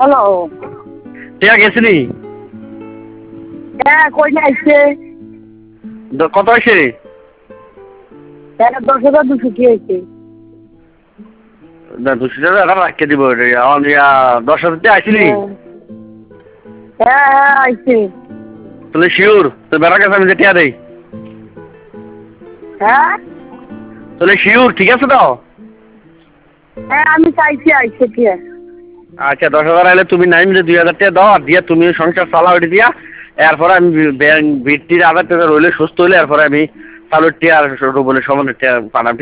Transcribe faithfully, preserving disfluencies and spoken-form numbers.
Hello. টিয়া গেছিনি? হ্যাঁ, কই না আইছে? কত হয়েছে? হ্যাঁ, দশ হাজার দুশো কি হয়েছে? না দুশো টাকা এখন রাখিয়ে দিব। দশ হাজার টাকা আইসিনি? হ্যাঁ হ্যাঁ আইছে। তাহলে শিওর তো বেড়া গেছে আমি যে টিয়া দেই। হ্যাঁ তাহলে শিওর ঠিক আছে তো? হ্যাঁ আমি চাইছি আইছে কি আর। আচ্ছা দশ হাজার আইলে তুমি নাই মিলে দুই হাজার টাকা দাও আর দিয়া তুমি সংসার চালাও ওইটা দিয়া। এরপরে আমি ব্যাংক ভিত্তির আধার টাকা রইলে সুস্থ হইলে এরপরে আমি চালুর টিয়া আর বলে সমানের টিয়া পাঠাম।